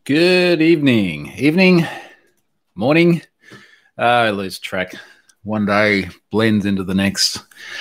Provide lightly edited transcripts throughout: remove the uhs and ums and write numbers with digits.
Good evening, morning. I lose track. One day blends into the next,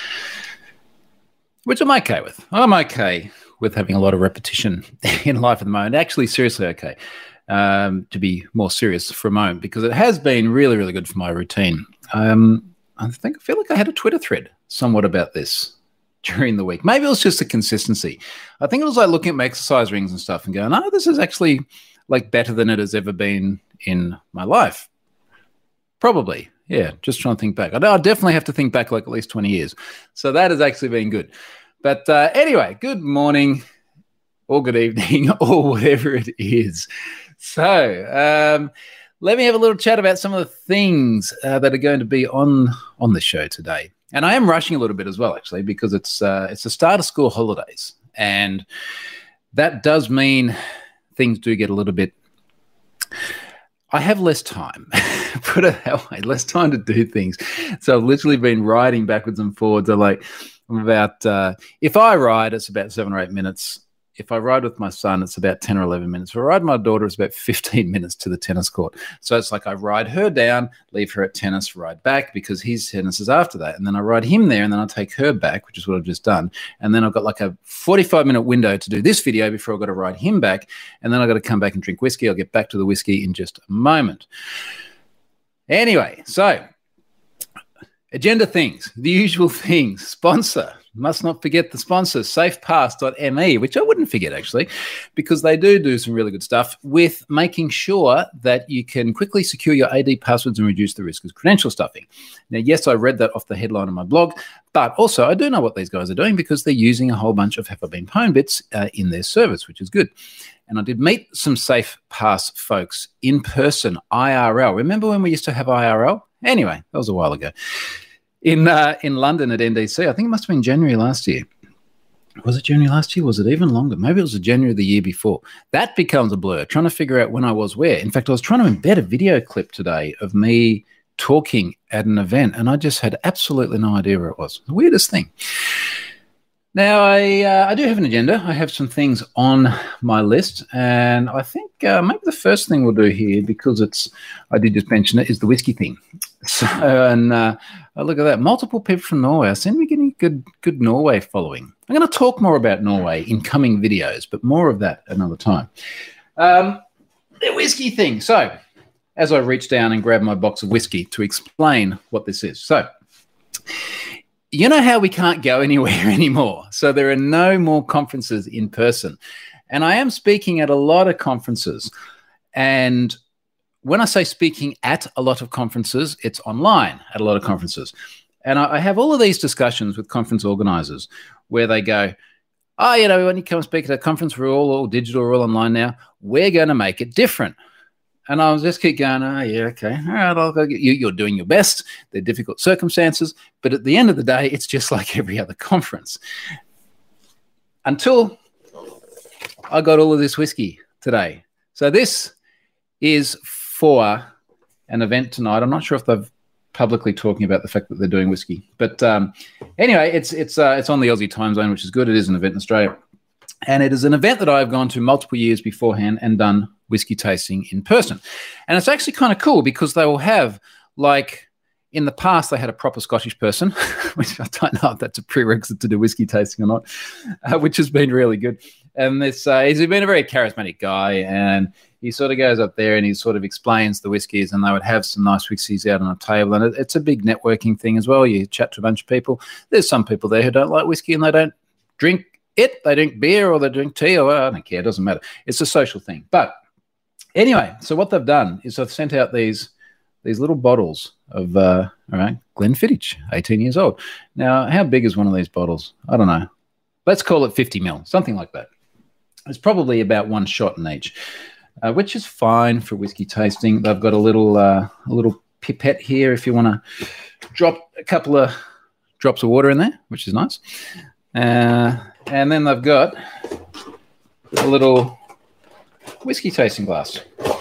which I'm okay with. I'm okay with having a lot of repetition in life at the moment. Actually, seriously okay, to be more serious for a moment, because it has been really, really good for my routine. I feel like I had a Twitter thread somewhat about this during the week. Maybe it was just the consistency. I think it was like looking at my exercise rings and stuff and going, oh, this is actually like better than it has ever been in my life. Probably. Yeah. Just trying to think back. I definitely have to think back like at least 20 years. So that has actually been good. But anyway, good morning or good evening or whatever it is. So let me have a little chat about some of the things that are going to be on the show today. And I am rushing a little bit as well, actually, because it's the start of school holidays. And that does mean things do get a little bit. I have less time, put it that way, less time to do things. So I've literally been riding backwards and forwards. If I ride, it's about 7 or 8 minutes. If I ride with my son, it's about 10 or 11 minutes. If I ride my daughter, it's about 15 minutes to the tennis court. So it's like I ride her down, leave her at tennis, ride back, because his tennis is after that. And then I ride him there, and then I take her back, which is what I've just done. And then I've got like a 45-minute window to do this video before I've got to ride him back. And then I've got to come back and drink whiskey. I'll get back to the whiskey in just a moment. Anyway, so agenda things, the usual things. Sponsor. Must not forget the sponsor, safepass.me, which I wouldn't forget, actually, because they do some really good stuff with making sure that you can quickly secure your AD passwords and reduce the risk of credential stuffing. Now, yes, I read that off the headline of my blog, but also I do know what these guys are doing, because they're using a whole bunch of HEPA-Bean Pwn bits in their service, which is good. And I did meet some SafePass folks in person, IRL. Remember when we used to have IRL? Anyway, that was a while ago. In London at NDC. I think it must have been January last year. Was it January last year? Was it even longer? Maybe it was January the year before. That becomes a blur, trying to figure out when I was where. In fact, I was trying to embed a video clip today of me talking at an event, and I just had absolutely no idea where it was. The weirdest thing. Now, I do have an agenda. I have some things on my list, and I think maybe the first thing we'll do here, because I did just mention it, is the whiskey thing. So, and look at that. Multiple people from Norway. I seem to be getting good Norway following. I'm going to talk more about Norway in coming videos, but more of that another time. The whiskey thing. So, as I reached down and grabbed my box of whiskey to explain what this is. So, you know how we can't go anywhere anymore. So there are no more conferences in person. And I am speaking at a lot of conferences. And when I say speaking at a lot of conferences, it's online at a lot of conferences. And I have all of these discussions with conference organizers where they go, oh, when you come speak at a conference, we're all digital, we're all online now. We're going to make it different. And I'll just keep going, oh, yeah, okay. All right, I'll go get you. You're doing your best. They're difficult circumstances. But at the end of the day, it's just like every other conference. Until I got all of this whiskey today. So this is for an event tonight. I'm not sure if they've publicly talking about the fact that they're doing whiskey. But anyway, it's on the Aussie time zone, which is good. It is an event in Australia. And it is an event that I've gone to multiple years beforehand and done whiskey tasting in person. And it's actually kind of cool, because they will have, like, in the past, they had a proper Scottish person, which I don't know if that's a prerequisite to do whiskey tasting or not, which has been really good. And this he's been a very charismatic guy, and he sort of goes up there and he sort of explains the whiskies, and they would have some nice whiskies out on a table. And it's a big networking thing as well. You chat to a bunch of people. There's some people there who don't like whiskey and they don't drink it. They drink beer or they drink tea, or I don't care. It doesn't matter. It's a social thing. But anyway, so what they've done is they've sent out these little bottles of, Glenfiddich, 18 years old. Now, how big is one of these bottles? I don't know. Let's call it 50 mil, something like that. It's probably about one shot in each, which is fine for whiskey tasting. They've got a little pipette here if you want to drop a couple of drops of water in there, which is nice. And then they've got a little whiskey tasting glass,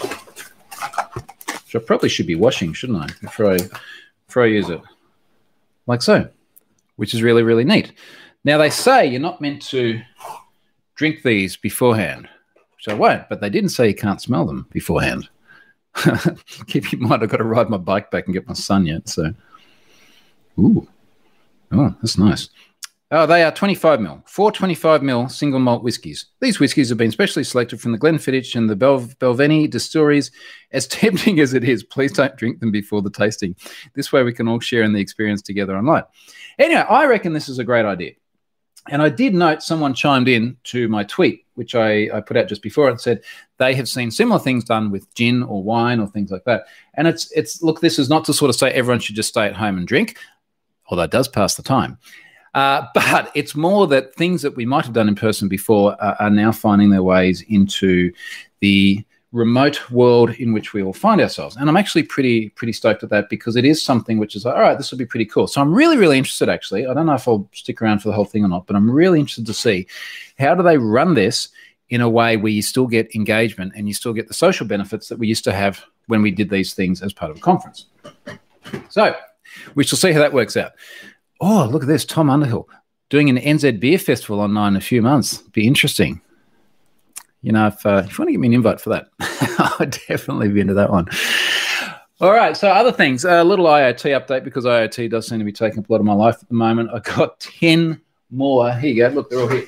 which I probably should be washing, shouldn't I, before I use it, like so, which is really, really neat. Now, they say you're not meant to drink these beforehand, so I won't. But they didn't say you can't smell them beforehand. Keep in mind, I've got to ride my bike back and get my son yet. So, ooh, oh, that's nice. Oh, they are 25 mil, 4 25 mil single malt whiskies. These whiskies have been specially selected from the Glenfiddich and the Belveni distilleries. As tempting as it is, please don't drink them before the tasting. This way we can all share in the experience together online. Anyway, I reckon this is a great idea. And I did note someone chimed in to my tweet, which I put out just before, and said they have seen similar things done with gin or wine or things like that. And it's look, this is not to sort of say everyone should just stay at home and drink, although it does pass the time. But it's more that things that we might have done in person before are now finding their ways into the remote world in which we all find ourselves. And I'm actually pretty stoked at that, because it is something which is like, all right, this will be pretty cool. So I'm really, really interested, actually. I don't know if I'll stick around for the whole thing or not, but I'm really interested to see how do they run this in a way where you still get engagement and you still get the social benefits that we used to have when we did these things as part of a conference. So we shall see how that works out. Oh, look at this. Tom Underhill doing an NZ Beer Festival online in a few months. Be interesting. You know, if you want to give me an invite for that, I'd definitely be into that one. All right, so other things. A little IoT update, because IoT does seem to be taking up a lot of my life at the moment. I got 10 more. Here you go. Look, they're all here.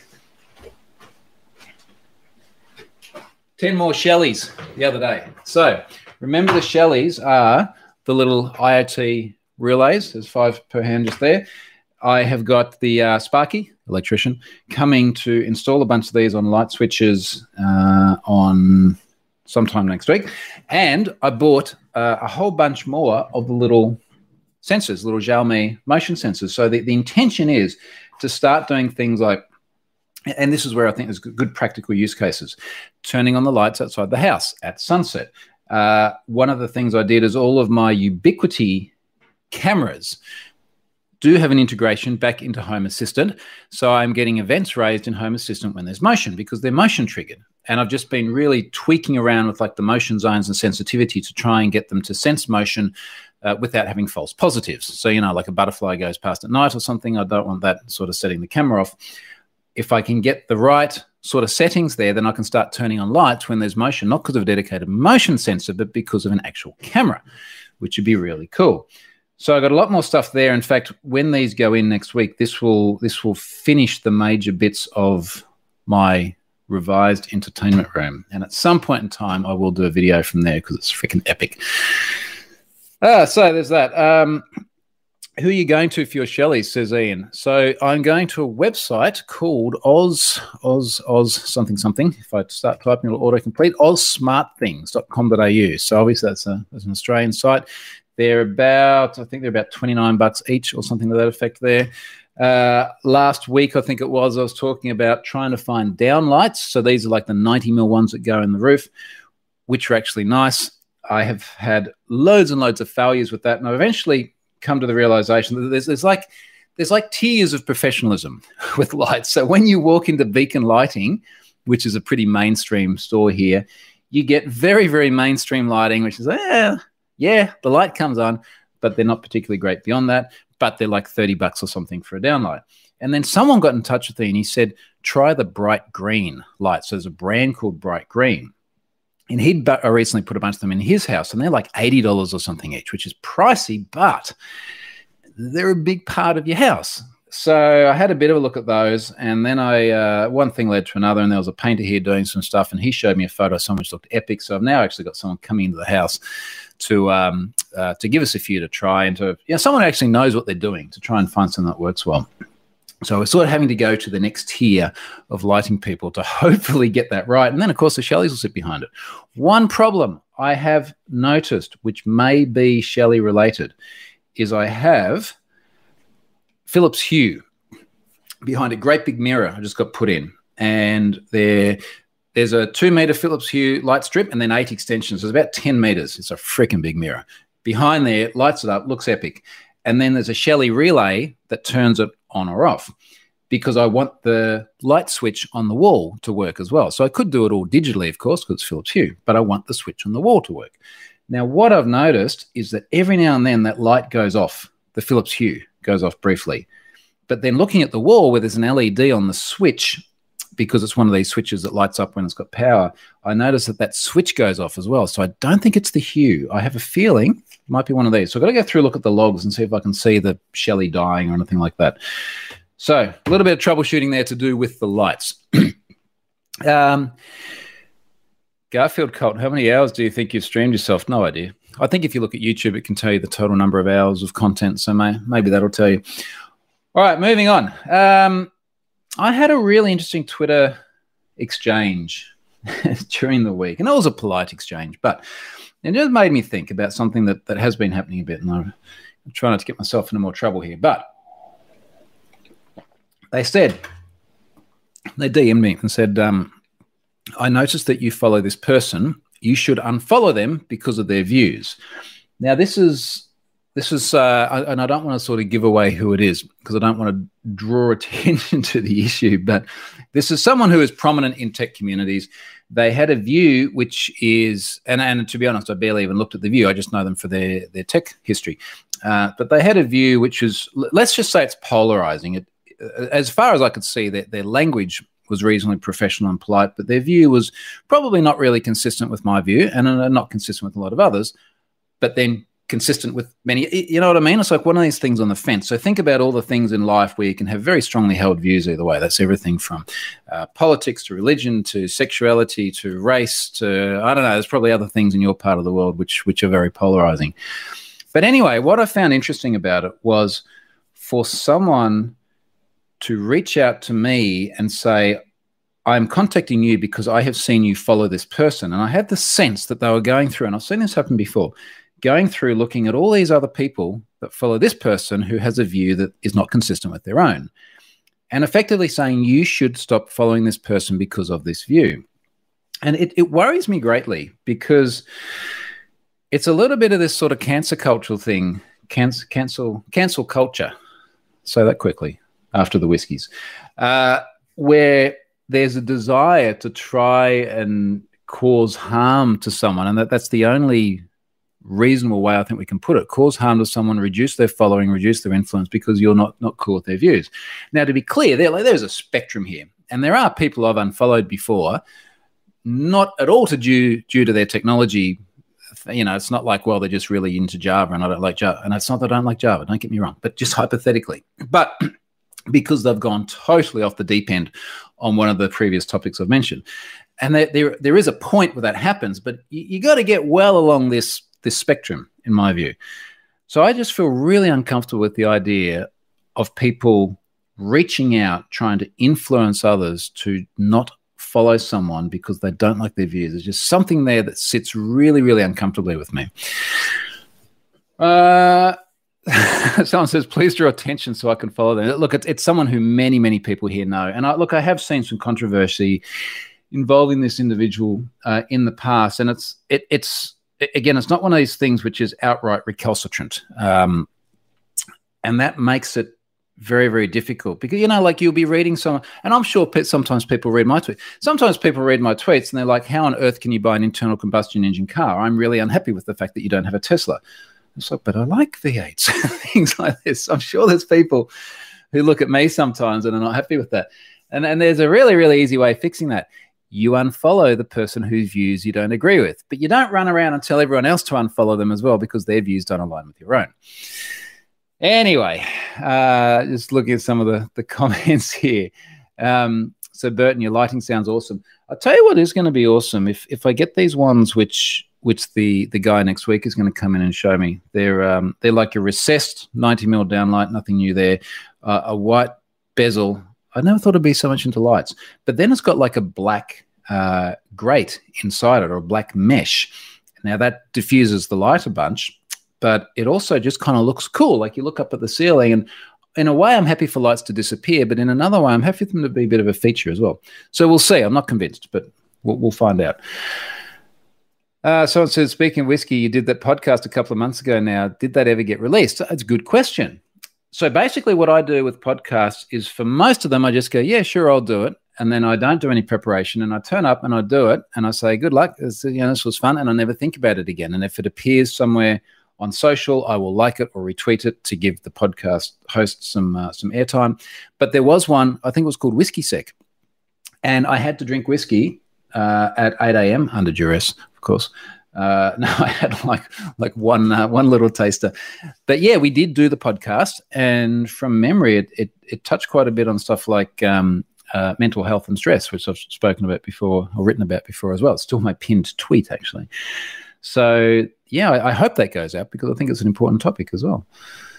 10 more Shelleys the other day. So remember, the Shelleys are the little IoT relays. There's 5 per hand just there. I have got the Sparky, electrician, coming to install a bunch of these on light switches on sometime next week. And I bought a whole bunch more of the little sensors, little Xiaomi motion sensors. So the intention is to start doing things like, and this is where I think there's good practical use cases, turning on the lights outside the house at sunset. One of the things I did is all of my Ubiquiti cameras do have an integration back into Home Assistant. So I'm getting events raised in Home Assistant when there's motion, because they're motion triggered. And I've just been really tweaking around with like the motion zones and sensitivity to try and get them to sense motion without having false positives. So, you know, like a butterfly goes past at night or something, I don't want that sort of setting the camera off. If I can get the right sort of settings there, then I can start turning on lights when there's motion, not because of a dedicated motion sensor, but because of an actual camera, which would be really cool. So I got a lot more stuff there. In fact, when these go in next week, this will finish the major bits of my revised entertainment room. And at some point in time, I will do a video from there, because it's freaking epic. So there's that. Who are you going to for your Shelley, says Ian. So I'm going to a website called Oz something. If I start typing, it'll autocomplete. ozsmartthings.com.au. So obviously that's an Australian site. They're about, I think they're about $29 each or something to that effect there. Last week, I think it was, I was talking about trying to find downlights. So these are like the 90 mil ones that go in the roof, which are actually nice. I have had loads and loads of failures with that. And I've eventually come to the realization that there's like tiers of professionalism with lights. So when you walk into Beacon Lighting, which is a pretty mainstream store here, you get very, very mainstream lighting, which is, yeah, the light comes on, but they're not particularly great beyond that. But they're like $30 or something for a downlight. And then someone got in touch with me and he said, try the Bright Green light. So there's a brand called Bright Green. And he'd recently put a bunch of them in his house, and they're like $80 or something each, which is pricey, but they're a big part of your house. So I had a bit of a look at those, and then one thing led to another, and there was a painter here doing some stuff, and he showed me a photo of someone which looked epic. So I've now actually got someone coming into the house to give us a few to try, and to, you know, someone who actually knows what they're doing, to try and find something that works well. So we're sort of having to go to the next tier of lighting people to hopefully get that right. And then, of course, the Shelleys will sit behind it. One problem I have noticed, which may be Shelley related, is I have Philips Hue behind a great big mirror I just got put in. And there's a 2-meter Philips Hue light strip and then 8 extensions. So it's about 10 meters. It's a freaking big mirror. Behind there, it lights it up, looks epic. And then there's a Shelley relay that turns it on or off, because I want the light switch on the wall to work as well. So I could do it all digitally, of course, because it's Philips Hue, but I want the switch on the wall to work. Now, what I've noticed is that every now and then that light goes off, the Philips Hue goes off briefly. But then looking at the wall where there's an LED on the switch, because it's one of these switches that lights up when it's got power, I notice that switch goes off as well. So I don't think it's the Hue. I have a feeling it might be one of these. So I've got to go through, look at the logs and see if I can see the Shelly dying or anything like that. So a little bit of troubleshooting there to do with the lights. Garfield Cult, how many hours do you think you've streamed yourself? No idea. I think if you look at YouTube, it can tell you the total number of hours of content. So maybe that'll tell you. All right, moving on. I had a really interesting Twitter exchange during the week, and it was a polite exchange, but it just made me think about something that has been happening a bit, and I'm trying not to get myself into more trouble here. But they DM'd me and said, I noticed that you follow this person. You should unfollow them because of their views. Now, this is, and I don't want to sort of give away who it is because I don't want to draw attention to the issue, but this is someone who is prominent in tech communities. They had a view which is, and to be honest, I barely even looked at the view. I just know them for their tech history. But they had a view which is, let's just say it's polarizing. As far as I could see, their language was reasonably professional and polite, but their view was probably not really consistent with my view and not consistent with a lot of others, but then consistent with many. You know what I mean? It's like one of these things on the fence. So think about all the things in life where you can have very strongly held views either way. That's everything from politics to religion to sexuality to race to, I don't know, there's probably other things in your part of the world which are very polarizing. But anyway, what I found interesting about it was for someone to reach out to me and say, I'm contacting you because I have seen you follow this person. And I had the sense that they were going through, and I've seen this happen before, going through looking at all these other people that follow this person who has a view that is not consistent with their own, and effectively saying you should stop following this person because of this view. And it worries me greatly because it's a little bit of this sort of cancel cultural thing, cancel culture. Say that quickly after the whiskeys, where there's a desire to try and cause harm to someone. And that's the only reasonable way I think we can put it. Cause harm to someone, reduce their following, reduce their influence because you're not cool with their views. Now, to be clear, there's a spectrum here. And there are people I've unfollowed before, not at all due to their technology. You know, it's not like, well, they're just really into Java and I don't like Java. And it's not that I don't like Java, don't get me wrong, but just hypothetically. But because they've gone totally off the deep end on one of the previous topics I've mentioned. And there is a point where that happens, but you got to get well along this spectrum, in my view. So I just feel really uncomfortable with the idea of people reaching out, trying to influence others to not follow someone because they don't like their views. There's just something there that sits really, really uncomfortably with me. Someone says, please draw attention so I can follow them. Look, it's someone who many, many people here know. And I have seen some controversy involving this individual in the past. And it's again, it's not one of these things which is outright recalcitrant. And that makes it very, very difficult because, you know, like you'll be reading someone, and I'm sure sometimes people read my tweets. Sometimes people read my tweets and they're like, how on earth can you buy an internal combustion engine car? I'm really unhappy with the fact that you don't have a Tesla. It's like, but I like V8s, things like this. I'm sure there's people who look at me sometimes and are not happy with that. And there's a really, really easy way of fixing that. You unfollow the person whose views you don't agree with, but you don't run around and tell everyone else to unfollow them as well because their views don't align with your own. Anyway, just looking at some of the comments here. So Burton, your lighting sounds awesome. I'll tell you what is going to be awesome. If I get these ones which the guy next week is going to come in and show me. They're like a recessed 90mm downlight, nothing new there. A white bezel. I never thought it'd be so much into lights. But then it's got like a black grate inside it, or a black mesh. Now that diffuses the light a bunch, but it also just kind of looks cool. Like you look up at the ceiling, and in a way I'm happy for lights to disappear, but in another way I'm happy for them to be a bit of a feature as well. So we'll see. I'm not convinced, but we'll find out. Someone says, speaking of whiskey, you did that podcast a couple of months ago now. Did that ever get released? That's a good question. So basically what I do with podcasts is for most of them, I just go, yeah, sure, I'll do it. And then I don't do any preparation, and I turn up and I do it and I say, good luck. This was fun. And I never think about it again. And if it appears somewhere on social, I will like it or retweet it to give the podcast host some airtime. But there was one, I think it was called Whiskey Sec. and I had to drink whiskey at 8 a.m. under duress, of course. No, I had like one little taster, but yeah, we did do the podcast, and from memory, it touched quite a bit on stuff like mental health and stress, which I've spoken about before or written about before as well. It's still my pinned tweet, actually. So yeah, I hope that goes out because I think it's an important topic as well.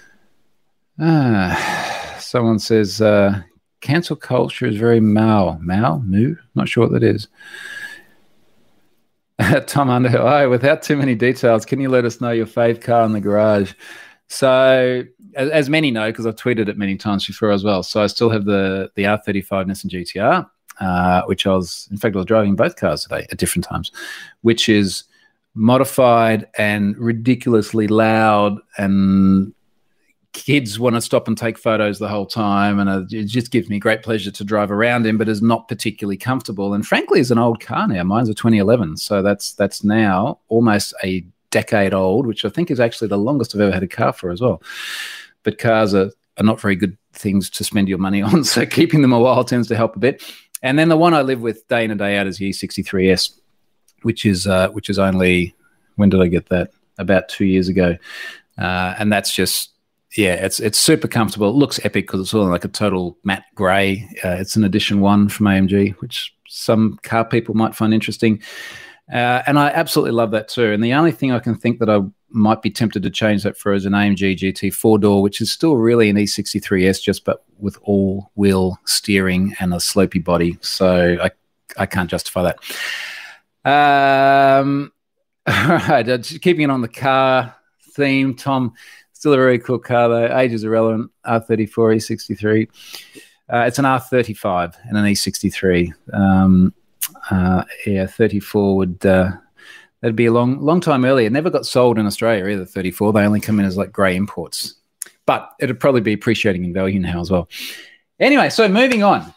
Someone says cancel culture is very moo. Not sure what that is. Tom Underhill, without too many details, can you let us know your fave car in the garage? So, as many know, because I've tweeted it many times before as well. So I still have the R35 Nissan GTR, which I was driving both cars today at different times, which is modified and ridiculously loud, and kids want to stop and take photos the whole time, and it just gives me great pleasure to drive around in, but is not particularly comfortable. And frankly, is an old car now. Mine's a 2011, so that's now almost a decade old, which I think is actually the longest I've ever had a car for as well. But cars are not very good things to spend your money on, so keeping them a while tends to help a bit. And then the one I live with day in and day out is the E63S, which is only, when did I get that? About 2 years ago, and that's just. Yeah, it's super comfortable. It looks epic because it's all like a total matte grey. It's an edition 1 from AMG, which some car people might find interesting. And I absolutely love that too. And the only thing I can think that I might be tempted to change that for is an AMG GT 4-door, which is still really an E63S, just but with all-wheel steering and a slopey body. So I can't justify that. All right, keeping it on the car theme, Tom. Still a very cool car, though. Age is irrelevant. R34, E63. It's an R35 and an E63. 34 would that'd be a long time earlier. Never got sold in Australia either. 34. They only come in as like grey imports, but it'd probably be appreciating in value now as well. Anyway, so moving on.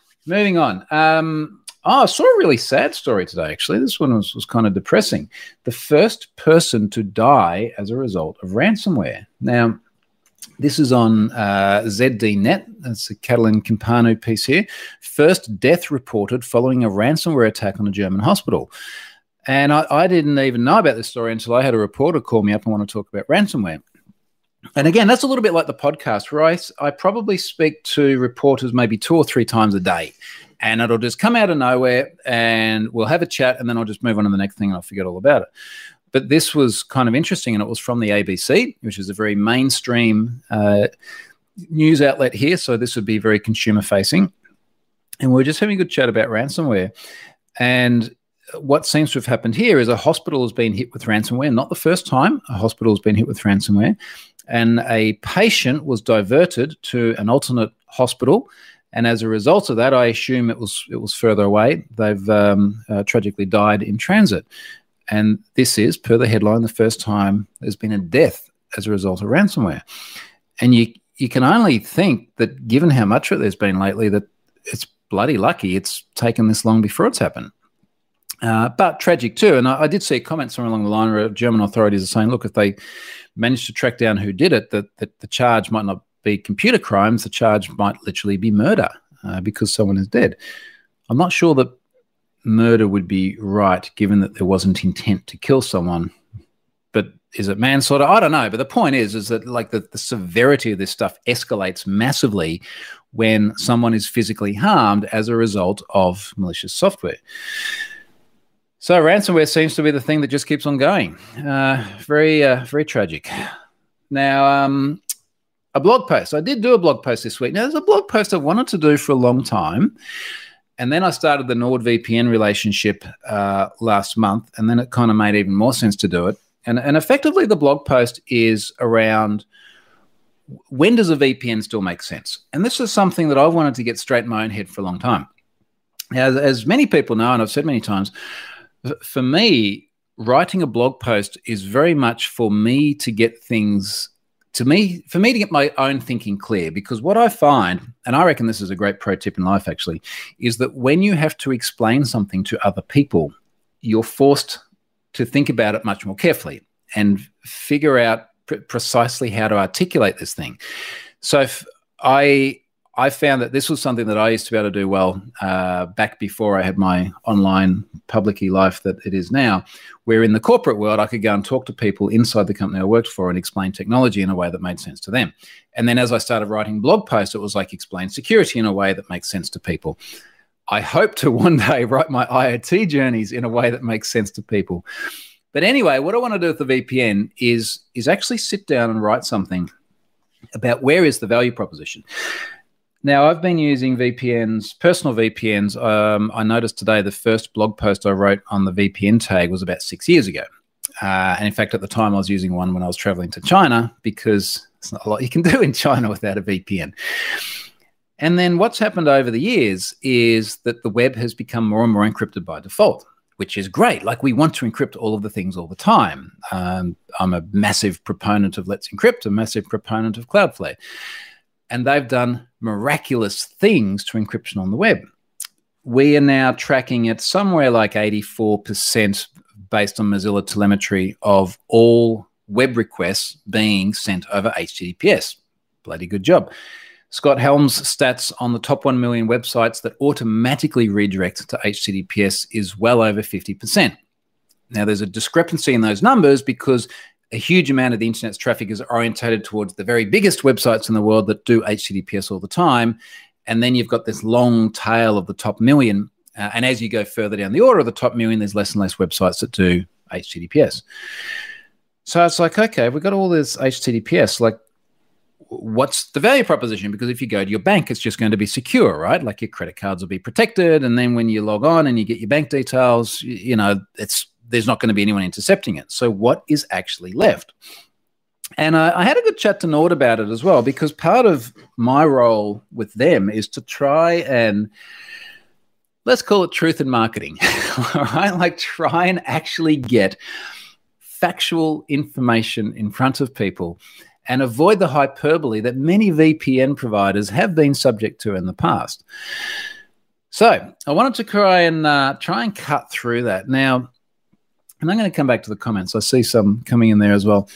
I saw a really sad story today, actually. This one was kind of depressing. The first person to die as a result of ransomware. Now, this is on ZDNet. That's a Catalin Campanu piece here. First death reported following a ransomware attack on a German hospital. And I didn't even know about this story until I had a reporter call me up and want to talk about ransomware. And again, that's a little bit like the podcast, where I probably speak to reporters maybe 2 or 3 times a day. And it'll just come out of nowhere and we'll have a chat and then I'll just move on to the next thing and I'll forget all about it. But this was kind of interesting, and it was from the ABC, which is a very mainstream news outlet here. So this would be very consumer facing. And we're just having a good chat about ransomware. And what seems to have happened here is a hospital has been hit with ransomware. Not the first time a hospital has been hit with ransomware. And a patient was diverted to an alternate hospital. And as a result of that, I assume it was further away. They've tragically died in transit. And this is, per the headline, the first time there's been a death as a result of ransomware. And you can only think that, given how much of it there's been lately, that it's bloody lucky it's taken this long before it's happened. But tragic too. And I did see comments somewhere along the line where German authorities are saying, look, if they manage to track down who did it, that the charge might not be computer crimes, the charge might literally be murder because someone is dead. I'm not sure that murder would be right, given that there wasn't intent to kill someone. But is it manslaughter? I don't know. But the point is that like the severity of this stuff escalates massively when someone is physically harmed as a result of malicious software. So ransomware seems to be the thing that just keeps on going. Very tragic. Now, a blog post. I did do a blog post this week. Now, there's a blog post I wanted to do for a long time. And then I started the NordVPN relationship last month. And then it kind of made even more sense to do it. And effectively, the blog post is around, when does a VPN still make sense? And this is something that I've wanted to get straight in my own head for a long time. As many people know, and I've said many times, for me, writing a blog post is very much for me to get things for me to get my own thinking clear. Because what I find, and I reckon this is a great pro tip in life actually, is that when you have to explain something to other people, you're forced to think about it much more carefully and figure out precisely how to articulate this thing. So if I I found that this was something that I used to be able to do well back before I had my online public-y life that it is now, where in the corporate world, I could go and talk to people inside the company I worked for and explain technology in a way that made sense to them. And then as I started writing blog posts, it was like explain security in a way that makes sense to people. I hope to one day write my IoT journeys in a way that makes sense to people. But anyway, what I want to do with the VPN is actually sit down and write something about where is the value proposition. Now, I've been using VPNs, personal VPNs. I noticed today the first blog post I wrote on the VPN tag was about 6 years ago. And in fact, at the time, I was using one when I was traveling to China because there's not a lot you can do in China without a VPN. And then what's happened over the years is that the web has become more and more encrypted by default, which is great. Like, we want to encrypt all of the things all the time. I'm a massive proponent of Let's Encrypt, a massive proponent of Cloudflare. And they've done miraculous things to encryption on the web. We are now tracking at somewhere like 84% based on Mozilla telemetry of all web requests being sent over HTTPS. Bloody good job. Scott Helm's stats on the top 1 million websites that automatically redirect to HTTPS is well over 50%. Now, there's a discrepancy in those numbers because a huge amount of the internet's traffic is orientated towards the very biggest websites in the world that do HTTPS all the time. And then you've got this long tail of the top million. And as you go further down the order of the top million, there's less and less websites that do HTTPS. So it's like, okay, we've got all this HTTPS. Like, what's the value proposition? Because if you go to your bank, it's just going to be secure, right? Like, your credit cards will be protected. And then when you log on and you get your bank details, you know, there's not going to be anyone intercepting it. So what is actually left? And I had a good chat to Nord about it as well, because part of my role with them is to try and, let's call it truth in marketing, all right? Like, try and actually get factual information in front of people and avoid the hyperbole that many VPN providers have been subject to in the past. So I wanted to try and cut through that. Now, and I'm going to come back to the comments. I see some coming in there as well.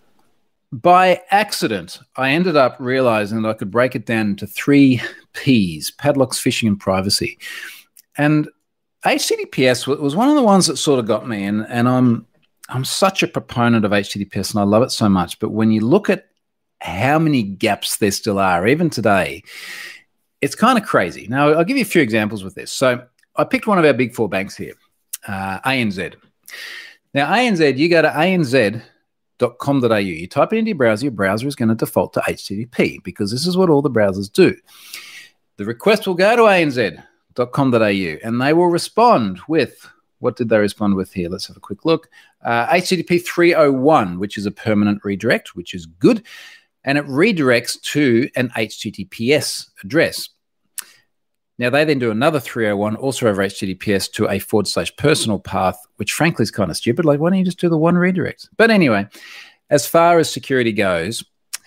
By accident, I ended up realizing that I could break it down into 3 Ps: padlocks, phishing, and privacy. And HTTPS was one of the ones that sort of got me. And I'm such a proponent of HTTPS, and I love it so much. But when you look at how many gaps there still are, even today, it's kind of crazy. Now, I'll give you a few examples with this. So I picked one of our big 4 banks here, ANZ. Now, ANZ, you go to anz.com.au, you type it into your browser is going to default to HTTP because this is what all the browsers do. The request will go to anz.com.au and they will respond with, what did they respond with here? Let's have a quick look. HTTP 301, which is a permanent redirect, which is good. And it redirects to an HTTPS address. Now, they then do another 301, also over HTTPS, to a /personal path, which frankly is kind of stupid. Like, why don't you just do the one redirect? But anyway, as far as security goes,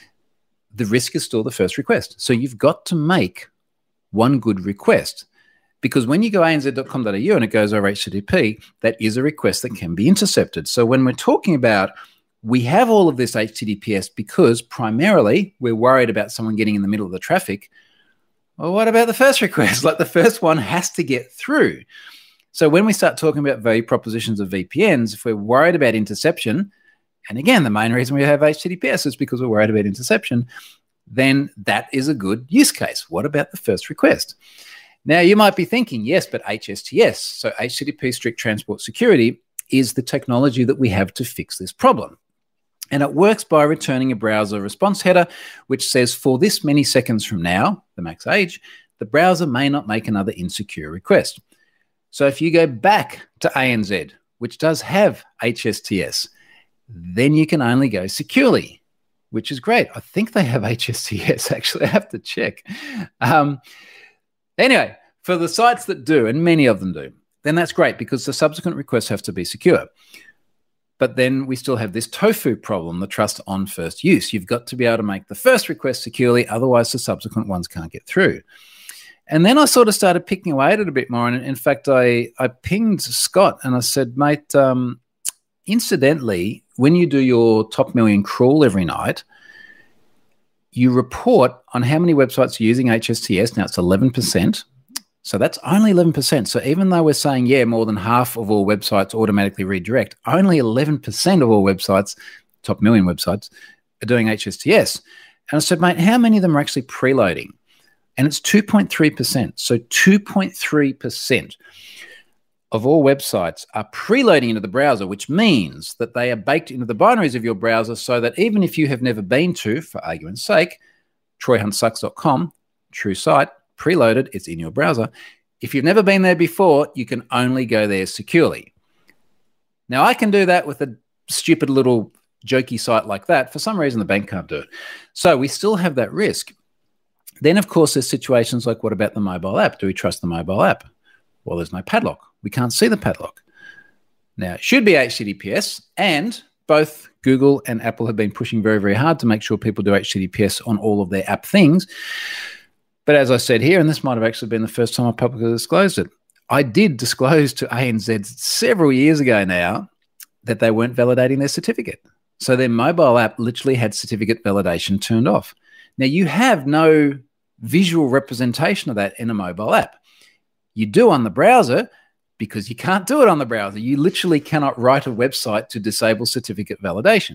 the risk is still the first request. So you've got to make one good request. Because when you go anz.com.au and it goes over HTTP, that is a request that can be intercepted. So when we're talking about we have all of this HTTPS because primarily we're worried about someone getting in the middle of the traffic, well, what about the first request? Like, the first one has to get through. So when we start talking about value propositions of VPNs, if we're worried about interception, and again, the main reason we have HTTPS is because we're worried about interception, then that is a good use case. What about the first request? Now, you might be thinking, yes, but HSTS, so HTTP Strict Transport Security, is the technology that we have to fix this problem. And it works by returning a browser response header, which says for this many seconds from now, the max age, the browser may not make another insecure request. So if you go back to ANZ, which does have HSTS, then you can only go securely, which is great. I think they have HSTS, actually. I have to check. Anyway, for the sites that do, and many of them do, then that's great because the subsequent requests have to be secure. But then we still have this tofu problem, the trust on first use. You've got to be able to make the first request securely, otherwise the subsequent ones can't get through. And then I sort of started picking away at it a bit more. And in fact, I pinged Scott and I said, mate, incidentally, when you do your top million crawl every night, you report on how many websites are using HSTS. Now it's 11%. So that's only 11%. So even though we're saying, yeah, more than half of all websites automatically redirect, only 11% of all websites, top million websites, are doing HSTS. And I said, mate, how many of them are actually preloading? And it's 2.3%. So 2.3% of all websites are preloading into the browser, which means that they are baked into the binaries of your browser so that even if you have never been to, for argument's sake, troyhuntsucks.com, true site, preloaded, it's in your browser. If you've never been there before, you can only go there securely. Now, I can do that with a stupid little jokey site like that. For some reason, the bank can't do it. So we still have that risk. Then, of course, there's situations like, what about the mobile app? Do we trust the mobile app? Well, there's no padlock. We can't see the padlock. Now, it should be HTTPS, and both Google and Apple have been pushing very, very hard to make sure people do HTTPS on all of their app things. But as I said here, and this might have actually been the first time I publicly disclosed it, I did disclose to ANZ several years ago now that they weren't validating their certificate. So their mobile app literally had certificate validation turned off. Now, you have no visual representation of that in a mobile app. You do on the browser because you can't do it on the browser. You literally cannot write a website to disable certificate validation.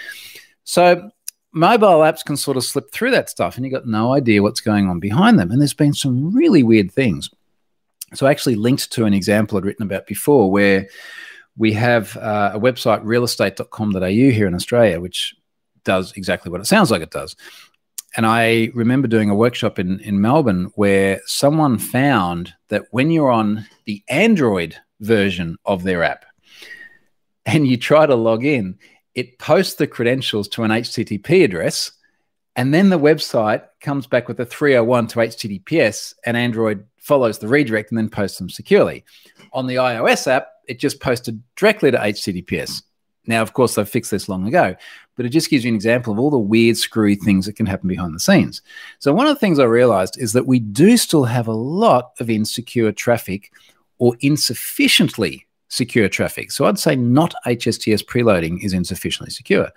So mobile apps can sort of slip through that stuff and you've got no idea what's going on behind them. And there's been some really weird things. So I actually linked to an example I'd written about before where we have a website, realestate.com.au here in Australia, which does exactly what it sounds like it does. And I remember doing a workshop in Melbourne where someone found that when you're on the Android version of their app and you try to log in, it posts the credentials to an HTTP address, and then the website comes back with a 301 to HTTPS, and Android follows the redirect and then posts them securely. On the iOS app, it just posted directly to HTTPS. Now, of course, they've fixed this long ago, but it just gives you an example of all the weird, screwy things that can happen behind the scenes. So one of the things I realized is that we do still have a lot of insecure traffic or insufficiently secure traffic. So I'd say not HSTS preloading is insufficiently secure.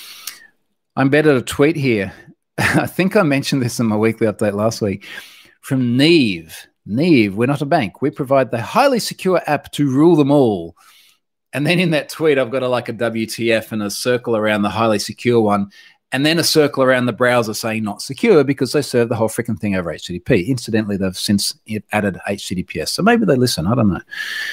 I embedded a tweet here. I think I mentioned this in my weekly update last week from Neve. Neve, we're not a bank. We provide the highly secure app to rule them all. And then in that tweet, I've got a WTF and a circle around the highly secure one, and then a circle around the browser saying not secure because they serve the whole freaking thing over HTTP. Incidentally, they've since added HTTPS. So maybe they listen. I don't know.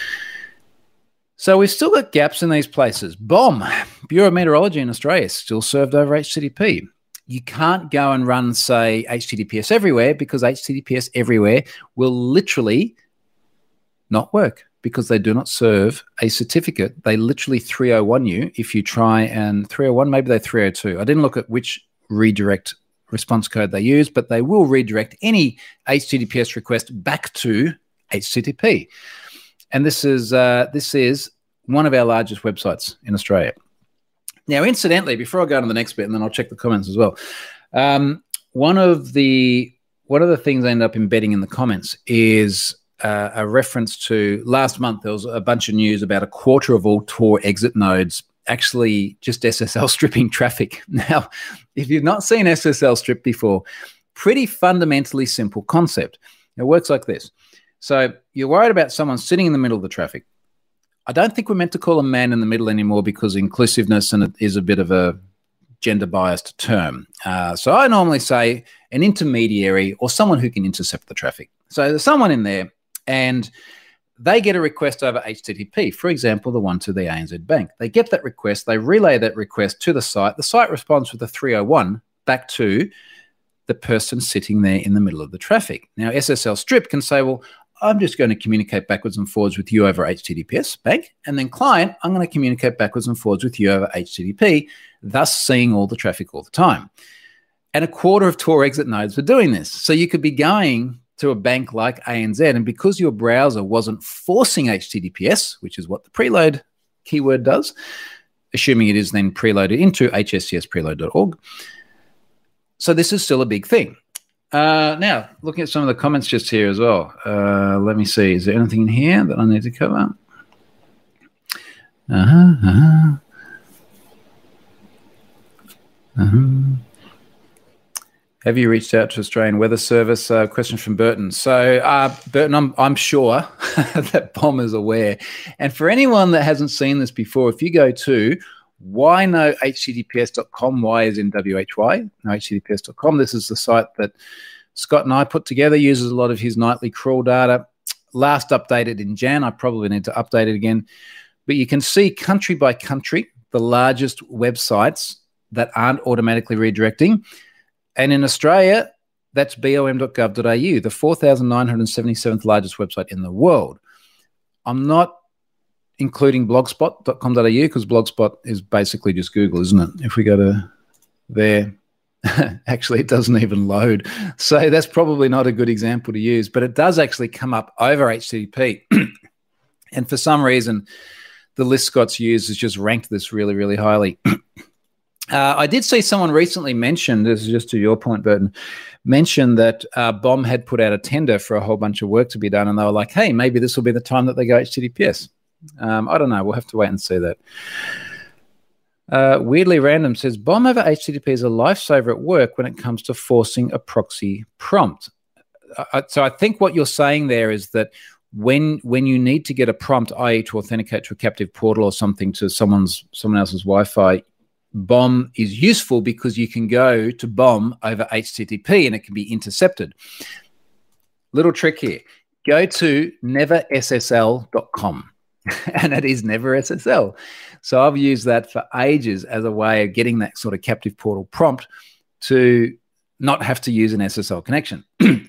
So we've still got gaps in these places. BOM, Bureau of Meteorology in Australia, still served over HTTP. You can't go and run, say, HTTPS everywhere because HTTPS everywhere will literally not work because they do not serve a certificate. They literally 301 you if you try, and 301, maybe they're 302. I didn't look at which redirect response code they use, but they will redirect any HTTPS request back to HTTP. And this is one of our largest websites in Australia. Now, incidentally, before I go on to the next bit, and then I'll check the comments as well, one of the things I ended up embedding in the comments is a reference to last month. There was a bunch of news about a quarter of all Tor exit nodes actually just SSL stripping traffic. Now, if you've not seen SSL strip before, pretty fundamentally simple concept. It works like this. So you're worried about someone sitting in the middle of the traffic. I don't think we're meant to call a man in the middle anymore because inclusiveness and it is a bit of a gender-biased term. So I normally say an intermediary or someone who can intercept the traffic. So there's someone in there and they get a request over HTTP, for example, the one to the ANZ Bank. They get that request, they relay that request to the site responds with a 301 back to the person sitting there in the middle of the traffic. Now, SSL strip can say, well, I'm just going to communicate backwards and forwards with you over HTTPS, bank, and then client, I'm going to communicate backwards and forwards with you over HTTP, thus seeing all the traffic all the time. And a quarter of Tor exit nodes were doing this. So you could be going to a bank like ANZ, and because your browser wasn't forcing HTTPS, which is what the preload keyword does, assuming it is then preloaded into hstspreload.org. So this is still a big thing. Now, looking at some of the comments just here as well. Let me see. Is there anything in here that I need to cover? Have you reached out to Australian Weather Service? Question from Burton. So, Burton, I'm sure that BOM is aware. And for anyone that hasn't seen this before, if you go to whynohttps.com, Y is in WHY, nohttps.com. This is the site that Scott and I put together, uses a lot of his nightly crawl data. Last updated in Jan. I probably need to update it again. But you can see country by country, the largest websites that aren't automatically redirecting. And in Australia, that's bom.gov.au, the 4,977th largest website in the world. I'm not including blogspot.com.au because Blogspot is basically just Google, isn't it? If we go to there, actually, it doesn't even load. So that's probably not a good example to use, but it does actually come up over HTTP. And for some reason, the list Scott's used has just ranked this really, really highly. I did see someone recently mention, this is just to your point, Burton, mention that BOM had put out a tender for a whole bunch of work to be done, and they were like, hey, maybe this will be the time that they go HTTPS. I don't know. We'll have to wait and see that. Weirdly Random says, BOM over HTTP is a lifesaver at work when it comes to forcing a proxy prompt. So I think what you're saying there is that when you need to get a prompt, i.e. to authenticate to a captive portal or something to someone else's Wi-Fi, BOM is useful because you can go to BOM over HTTP and it can be intercepted. Little trick here. Go to neverssl.com and it is neverssl. So I've used that for ages as a way of getting that sort of captive portal prompt to not have to use an SSL connection.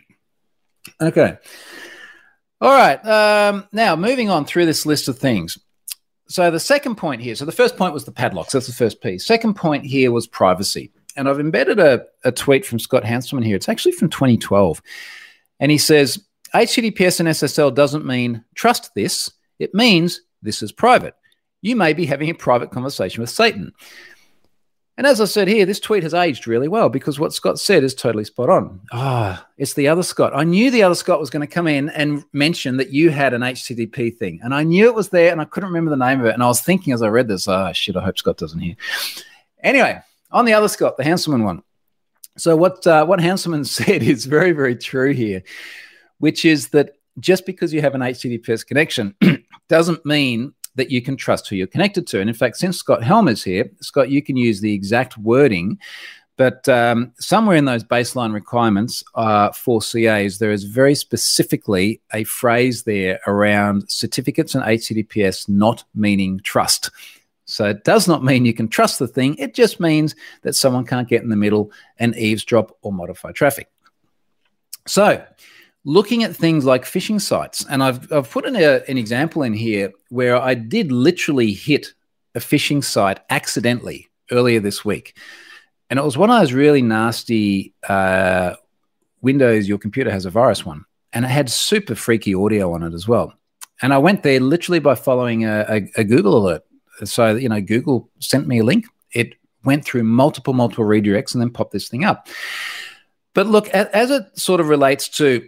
Okay. All right. Now, moving on through this list of things. So the second point here, so the first point was the padlocks. That's the first piece. Second point here was privacy. And I've embedded a tweet from Scott Hanselman here. It's actually from 2012. And he says, HTTPS and SSL doesn't mean trust this. It means this is private. You may be having a private conversation with Satan. And as I said here, this tweet has aged really well because what Scott said is totally spot on. It's the other Scott. I knew the other Scott was going to come in and mention that you had an HTTP thing. And I knew it was there and I couldn't remember the name of it. And I was thinking as I read this, shit, I hope Scott doesn't hear. Anyway, on the other Scott, the Hanselman one. So what Hanselman said is very, very true here, which is that just because you have an HTTPS connection doesn't mean that you can trust who you're connected to. And in fact, since Scott Helm is here, Scott, you can use the exact wording, but somewhere in those baseline requirements for CAs, there is very specifically a phrase there around certificates and HTTPS not meaning trust. So it does not mean you can trust the thing. It just means that someone can't get in the middle and eavesdrop or modify traffic. So looking at things like phishing sites, and I've put an example in here where I did literally hit a phishing site accidentally earlier this week. And it was one of those really nasty Windows, your computer has a virus one. And it had super freaky audio on it as well. And I went there literally by following a Google alert. So, Google sent me a link. It went through multiple redirects and then popped this thing up. But look, as it sort of relates to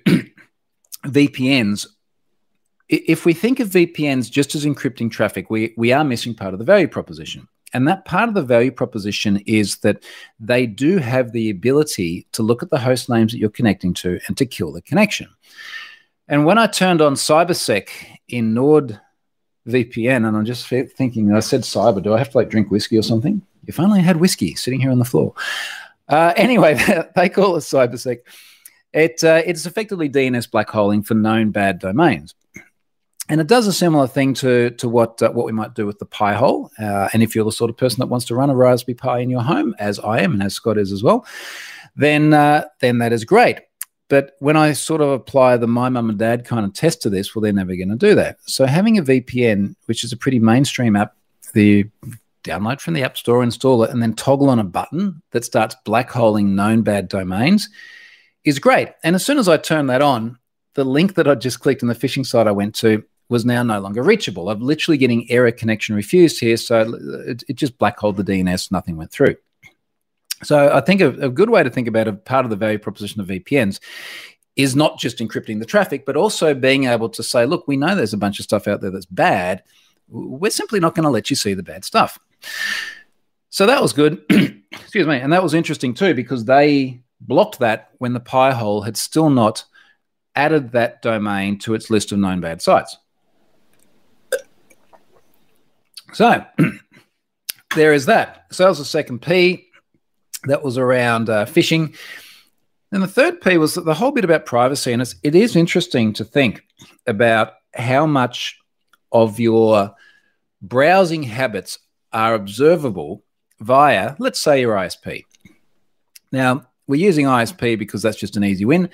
VPNs, if we think of VPNs just as encrypting traffic, we are missing part of the value proposition. And that part of the value proposition is that they do have the ability to look at the host names that you're connecting to and to kill the connection. And when I turned on CyberSec in NordVPN, and I'm just thinking, I said cyber, do I have to drink whiskey or something? If only I had whiskey sitting here on the floor. Anyway, they call it CyberSec. It's effectively DNS black holing for known bad domains. And it does a similar thing to what we might do with the Pi hole. And if you're the sort of person that wants to run a Raspberry Pi in your home, as I am and as Scott is as well, then that is great. But when I sort of apply the my mum and dad kind of test to this, well, they're never going to do that. So having a VPN, which is a pretty mainstream app, the download from the App Store, install it, and then toggle on a button that starts black holing known bad domains is great. And as soon as I turn that on, the link that I just clicked on the phishing site I went to was now no longer reachable. I'm literally getting error connection refused here. So it just black holed the DNS, nothing went through. So I think a good way to think about a part of the value proposition of VPNs is not just encrypting the traffic, but also being able to say, look, we know there's a bunch of stuff out there that's bad. We're simply not going to let you see the bad stuff. So that was good. Excuse me. And that was interesting too, because they blocked that when the Pi-hole had still not added that domain to its list of known bad sites. So there is that. So that was the second P. That was around phishing. And the third P was the whole bit about privacy. And it is interesting to think about how much of your browsing habits are observable via, let's say, your ISP. Now, we're using ISP because that's just an easy win.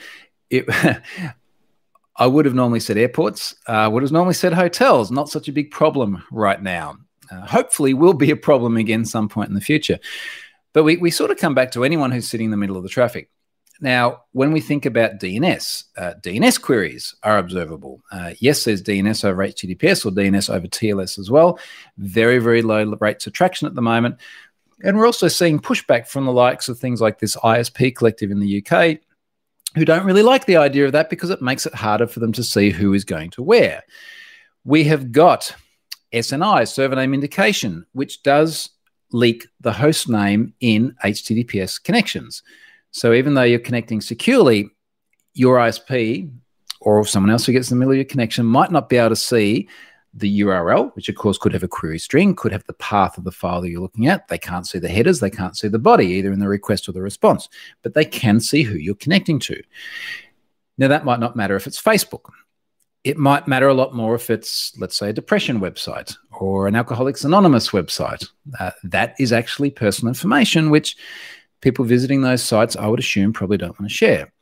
I would have normally said airports, would have normally said hotels, not such a big problem right now. Hopefully will be a problem again some point in the future. But we sort of come back to anyone who's sitting in the middle of the traffic. Now, when we think about DNS, DNS queries are observable. Yes, there's DNS over HTTPS or DNS over TLS as well. Very, very low rates of traction at the moment. And we're also seeing pushback from the likes of things like this ISP collective in the UK, who don't really like the idea of that because it makes it harder for them to see who is going to where. We have got SNI, server name indication, which does leak the host name in HTTPS connections. So even though you're connecting securely, your ISP or someone else who gets in the middle of your connection might not be able to see the URL, which of course could have a query string, could have the path of the file that you're looking at. They can't see the headers. They can't see the body, either in the request or the response, but they can see who you're connecting to. Now, that might not matter if it's Facebook. It might matter a lot more if it's, let's say, a depression website or an Alcoholics Anonymous website. That is actually personal information, which people visiting those sites, I would assume, probably don't want to share.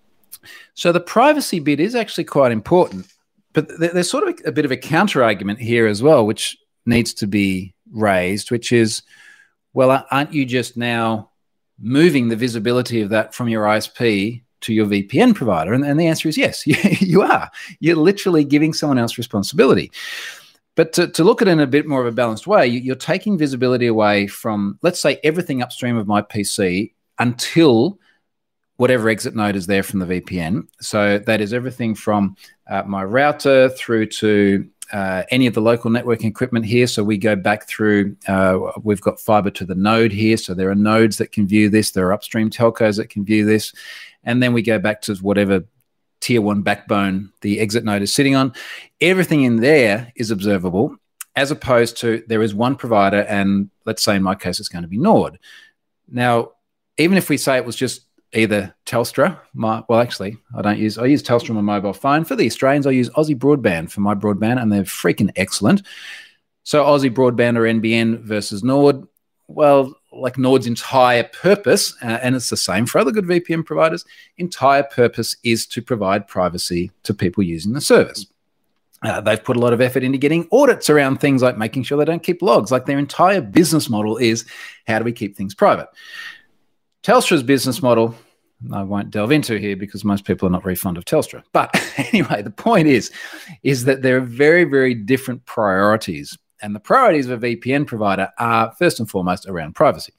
So the privacy bit is actually quite important, but there's sort of a bit of a counter-argument here as well, which needs to be raised, which is, well, aren't you just now moving the visibility of that from your ISP to your VPN provider? And the answer is yes, you are. You're literally giving someone else responsibility. But to look at it in a bit more of a balanced way, you're taking visibility away from, let's say, everything upstream of my PC until whatever exit node is there from the VPN. So that is everything from my router through to any of the local networking equipment here. So we go back through, we've got fiber to the node here. So there are nodes that can view this. There are upstream telcos that can view this. And then we go back to whatever tier one backbone the exit node is sitting on. Everything in there is observable, as opposed to there is one provider, and let's say in my case it's going to be Nord. Now, even if we say it was just either Telstra, I use Telstra on my mobile phone. For the Australians, I use Aussie Broadband for my broadband, and they're freaking excellent. So Aussie Broadband or NBN versus Nord, well, like Nord's entire purpose, and it's the same for other good VPN providers, entire purpose is to provide privacy to people using the service. They've put a lot of effort into getting audits around things like making sure they don't keep logs. Like their entire business model is, how do we keep things private? Telstra's business model, I won't delve into here because most people are not very fond of Telstra. But anyway, the point is that there are very, very different priorities. And the priorities of a VPN provider are, first and foremost, around privacy.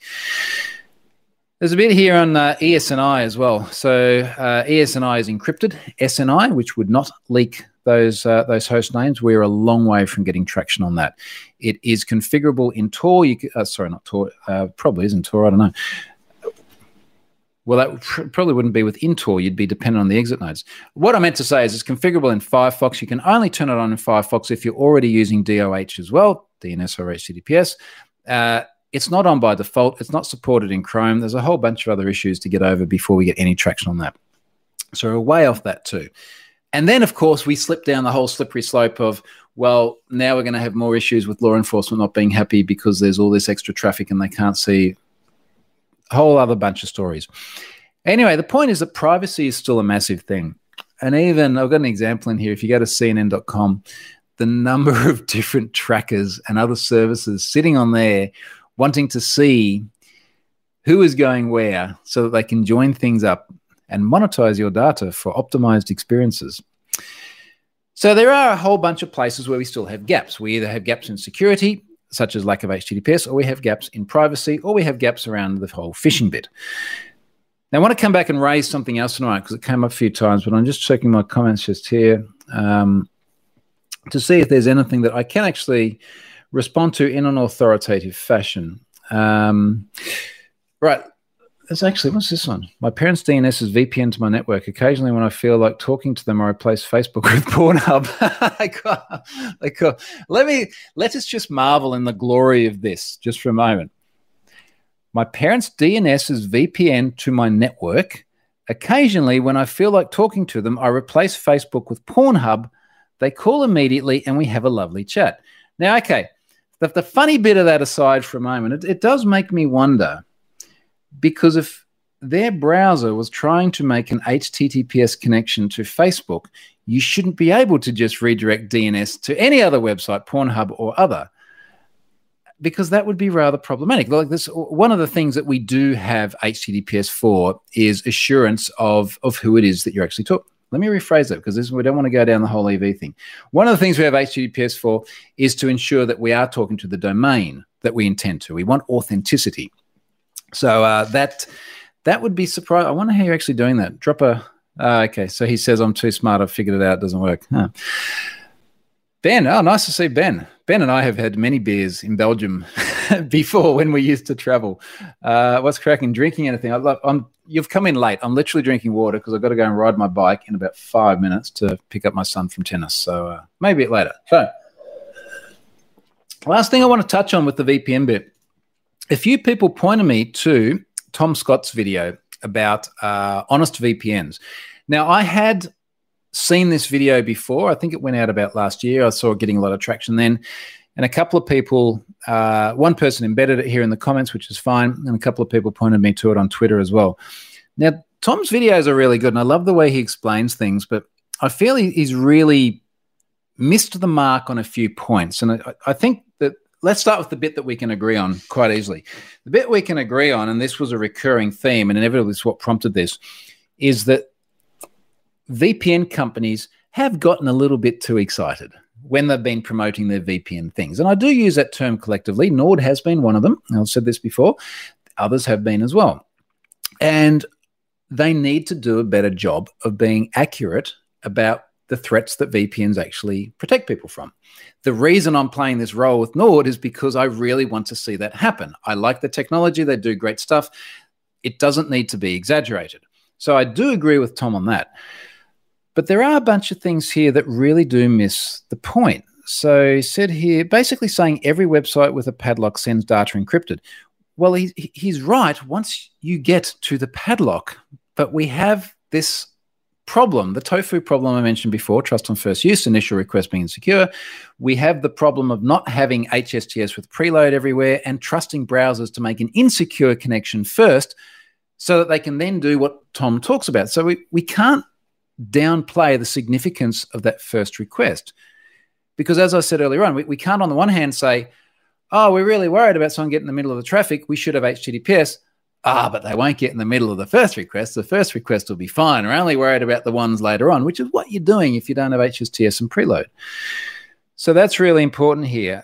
There's a bit here on ESNI as well. So ESNI is encrypted. SNI, which would not leak those host names, we're a long way from getting traction on that. It is configurable in Tor. Not Tor. Probably isn't Tor. I don't know. Well, that probably wouldn't be within Tor. You'd be dependent on the exit nodes. What I meant to say is it's configurable in Firefox. You can only turn it on in Firefox if you're already using DOH as well, DNS or HTTPS. It's not on by default. It's not supported in Chrome. There's a whole bunch of other issues to get over before we get any traction on that. So we're way off that too. And then, of course, we slip down the whole slippery slope of, well, now we're going to have more issues with law enforcement not being happy because there's all this extra traffic and they can't see. A whole other bunch of stories. Anyway, the point is that privacy is still a massive thing. And even, I've got an example in here. If you go to CNN.com, the number of different trackers and other services sitting on there wanting to see who is going where so that they can join things up and monetize your data for optimized experiences. So there are a whole bunch of places where we still have gaps. We either have gaps in security, such as lack of HTTPS, or we have gaps in privacy, or we have gaps around the whole phishing bit. Now, I want to come back and raise something else tonight because it came up a few times, but I'm just checking my comments just here to see if there's anything that I can actually respond to in an authoritative fashion. Right. There's actually, what's this one? My parents' DNS is VPN to my network. Occasionally, when I feel like talking to them, I replace Facebook with Pornhub. Let us just marvel in the glory of this just for a moment. My parents' DNS is VPN to my network. Occasionally, when I feel like talking to them, I replace Facebook with Pornhub. They call immediately, and we have a lovely chat. Now, okay, the funny bit of that aside for a moment, it does make me wonder. Because if their browser was trying to make an HTTPS connection to Facebook, you shouldn't be able to just redirect DNS to any other website, Pornhub or other, because that would be rather problematic. Like this, one of the things that we do have HTTPS for is assurance of who it is that you're actually talking. Let me rephrase that, because we don't want to go down the whole EV thing. One of the things we have HTTPS for is to ensure that we are talking to the domain that we intend to. We want authenticity. So that would be surprising. I wonder how you're actually doing that. Drop a okay. So he says, I'm too smart. I've figured it out. It doesn't work. Huh. Ben, oh, nice to see Ben. Ben and I have had many beers in Belgium before when we used to travel. What's cracking? Drinking anything? You've come in late. I'm literally drinking water because I've got to go and ride my bike in about 5 minutes to pick up my son from tennis. So maybe it later. So last thing I want to touch on with the VPN bit. A few people pointed me to Tom Scott's video about honest VPNs. Now, I had seen this video before. I think it went out about last year. I saw it getting a lot of traction then. And a couple of people, one person embedded it here in the comments, which is fine. And a couple of people pointed me to it on Twitter as well. Now, Tom's videos are really good, and I love the way he explains things, but I feel he's really missed the mark on a few points. And I think that let's start with the bit that we can agree on quite easily. The bit we can agree on, and this was a recurring theme, and inevitably it's what prompted this, is that VPN companies have gotten a little bit too excited when they've been promoting their VPN things. And I do use that term collectively. Nord has been one of them. I've said this before. Others have been as well. And they need to do a better job of being accurate about the threats that VPNs actually protect people from. The reason I'm playing this role with Nord is because I really want to see that happen. I like the technology. They do great stuff. It doesn't need to be exaggerated. So I do agree with Tom on that. But there are a bunch of things here that really do miss the point. So he said here, basically saying every website with a padlock sends data encrypted. Well, he's right once you get to the padlock, but we have this problem, the tofu problem I mentioned before, trust on first use, initial request being insecure. We have the problem of not having HSTS with preload everywhere and trusting browsers to make an insecure connection first so that they can then do what Tom talks about. So we can't downplay the significance of that first request. Because as I said earlier on, we can't on the one hand say, oh, we're really worried about someone getting in the middle of the traffic. We should have HTTPS. But they won't get in the middle of the first request. The first request will be fine. We're only worried about the ones later on, which is what you're doing if you don't have HSTS and preload. So that's really important here.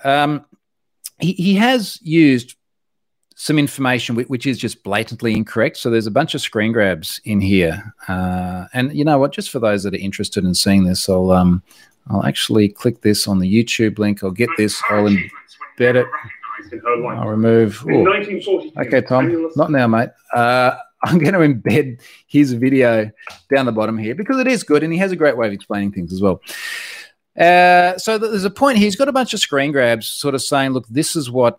He has used some information which is just blatantly incorrect. So there's a bunch of screen grabs in here. And you know what? Just for those that are interested in seeing this, I'll actually click this on the YouTube link. I'll get this. I'll embed it. I'll remove. Okay, Tom. Not now, mate. I'm going to embed his video down the bottom here because it is good and he has a great way of explaining things as well. So there's a point here. He's got a bunch of screen grabs sort of saying, look, this is what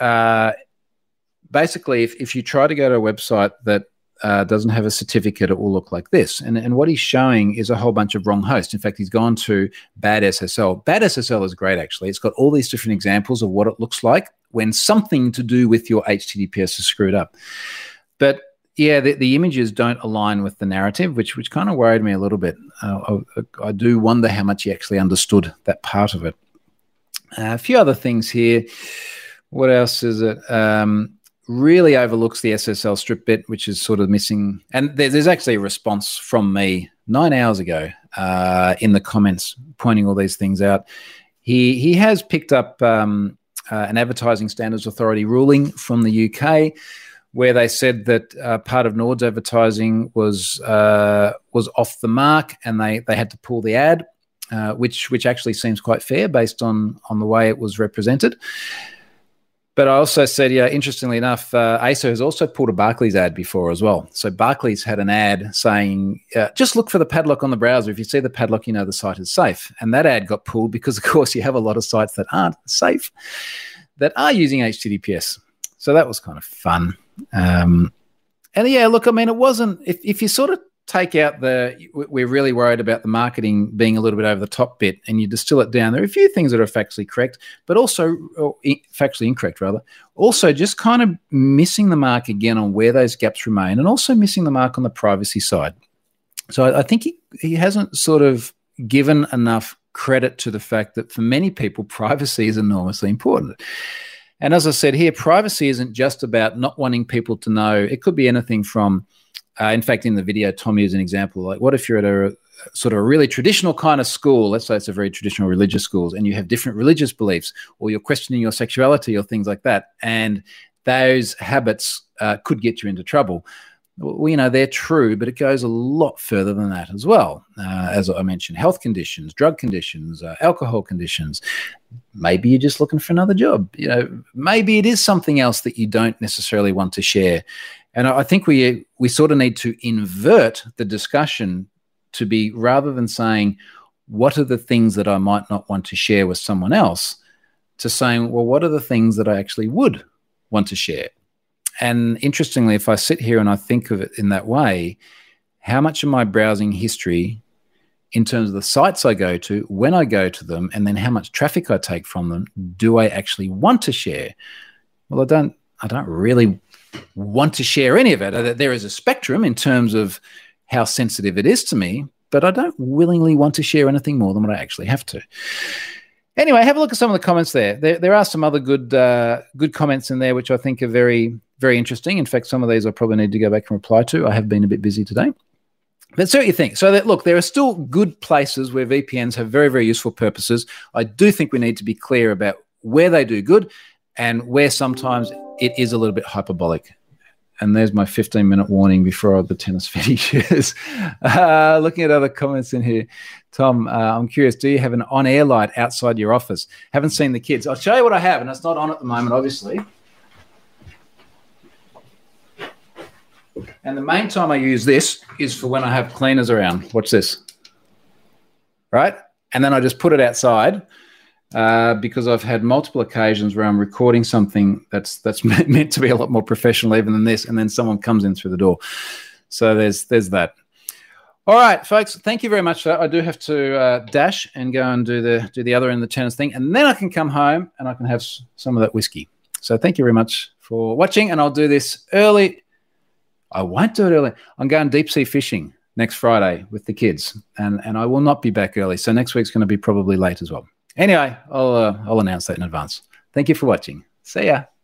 basically if you try to go to a website that doesn't have a certificate, it will look like this. And what he's showing is a whole bunch of wrong hosts. In fact, he's gone to Bad SSL. Bad SSL is great, actually. It's got all these different examples of what it looks like when something to do with your HTTPS is screwed up. But yeah, the images don't align with the narrative, which kind of worried me a little bit. I do wonder how much he actually understood that part of it. A few other things here. What else is it? Really overlooks the SSL strip bit, which is sort of missing. And there's actually a response from me 9 hours ago in the comments pointing all these things out. He has picked up an Advertising Standards Authority ruling from the UK where they said that part of Nord's advertising was off the mark and they had to pull the ad, which actually seems quite fair based on the way it was represented. But I also said, yeah, interestingly enough, Acer has also pulled a Barclays ad before as well. So Barclays had an ad saying, just look for the padlock on the browser. If you see the padlock, you know the site is safe. And that ad got pulled because, of course, you have a lot of sites that aren't safe that are using HTTPS. So that was kind of fun. And yeah, look, I mean, it wasn't, if you sort of take out we're really worried about the marketing being a little bit over the top bit and you distill it down, there are a few things that are factually correct, but also factually incorrect rather. Also just kind of missing the mark again on where those gaps remain and also missing the mark on the privacy side. So I think he hasn't sort of given enough credit to the fact that for many people, privacy is enormously important. And as I said here, privacy isn't just about not wanting people to know. It could be anything from in fact, in the video, Tom used an example, like what if you're at a sort of a really traditional kind of school, let's say it's a very traditional religious school, and you have different religious beliefs, or you're questioning your sexuality or things like that, and those habits could get you into trouble. Well, you know, they're true, but it goes a lot further than that as well. As I mentioned, health conditions, drug conditions, alcohol conditions. Maybe you're just looking for another job. You know, maybe it is something else that you don't necessarily want to share. And I think we sort of need to invert the discussion to be, rather than saying, what are the things that I might not want to share with someone else, to saying, well, what are the things that I actually would want to share? And interestingly, if I sit here and I think of it in that way, how much of my browsing history in terms of the sites I go to, when I go to them, and then how much traffic I take from them, do I actually want to share? Well, I don't really want to share any of it. There is a spectrum in terms of how sensitive it is to me, but I don't willingly want to share anything more than what I actually have to. Anyway, have a look at some of the comments there. There are some other good comments in there, which I think are very, very interesting. In fact, some of these I probably need to go back and reply to. I have been a bit busy today. But see what you think. So that, look, there are still good places where VPNs have very, very useful purposes. I do think we need to be clear about where they do good and where sometimes it is a little bit hyperbolic. And there's my 15-minute warning before the tennis finishes. Looking at other comments in here. Tom, I'm curious, do you have an on-air light outside your office? Haven't seen the kids. I'll show you what I have, and it's not on at the moment, obviously. And the main time I use this is for when I have cleaners around. Watch this. Right? And then I just put it outside because I've had multiple occasions where I'm recording something that's meant to be a lot more professional even than this, and then someone comes in through the door. So there's that. All right, folks, thank you very much for that. I do have to dash and go and do the other end of the tennis thing, and then I can come home and I can have some of that whiskey. So thank you very much for watching, and I'll do this early. I won't do it early. I'm going deep sea fishing next Friday with the kids, and I will not be back early. So next week's going to be probably late as well. Anyway, I'll announce that in advance. Thank you for watching. See ya.